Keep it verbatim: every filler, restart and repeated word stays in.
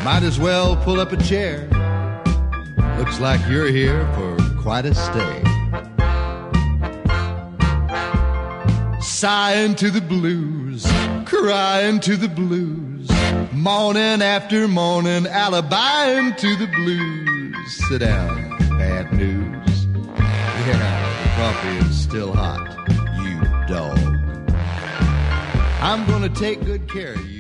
Might as well pull up a chair. Looks like you're here for quite a stay. Sighing to the blues, crying to the blues, morning after morning, alibiing to the blues. Sit down, bad news. Yeah, the coffee is still hot, you dog. I'm gonna take good care of you.